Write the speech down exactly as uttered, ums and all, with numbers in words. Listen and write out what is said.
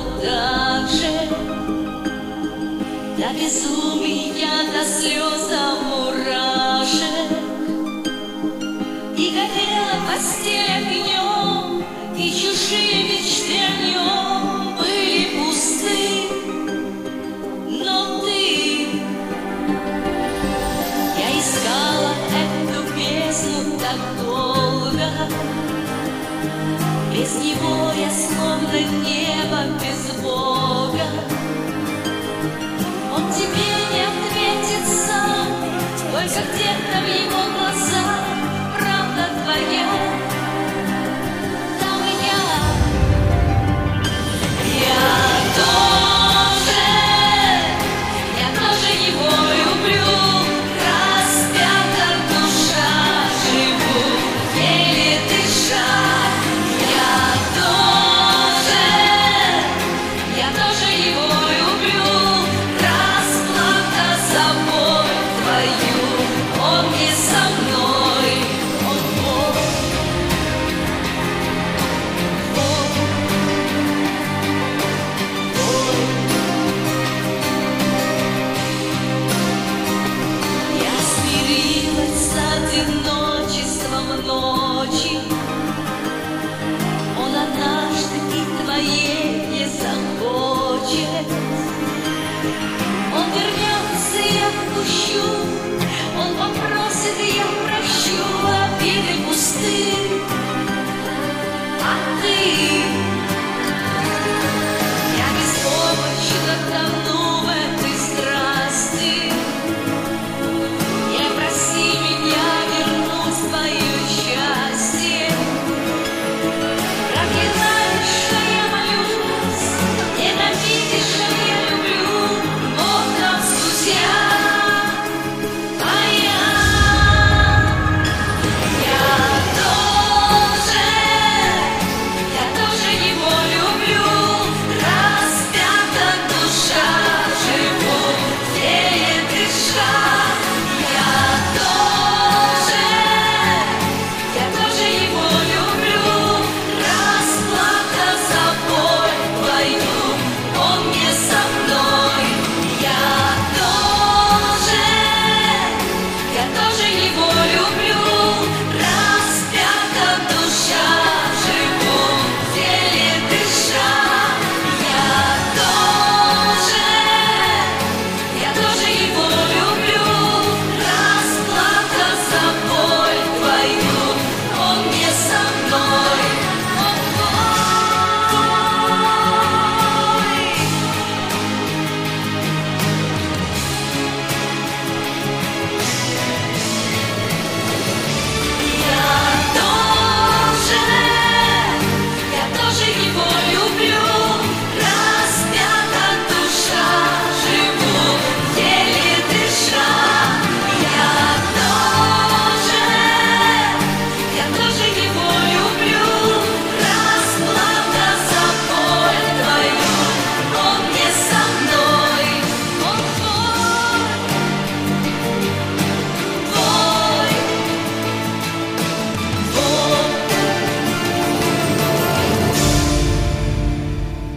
вот так же, до безумия, до слез, до мурашек. И горела постель огнем, и чужие мечты о нем были пусты. Но ты, я искала эту песню так долго, без него я словно небо без Бога. Он тебе не ответит сам, только где-то в его глазах правда твоя. Там я, я тоже, я тоже его люблю, распята душа, живу, еле дыша. Я тоже, я тоже его люблю, расплата собой твою, он не со мной, он Бог. Бог. Бог. Я смирилась с одиночеством ночи, он однажды и твоей не захочет. Он вернется, я отпущу, он попросит, я прощу, обиды пусты. А ты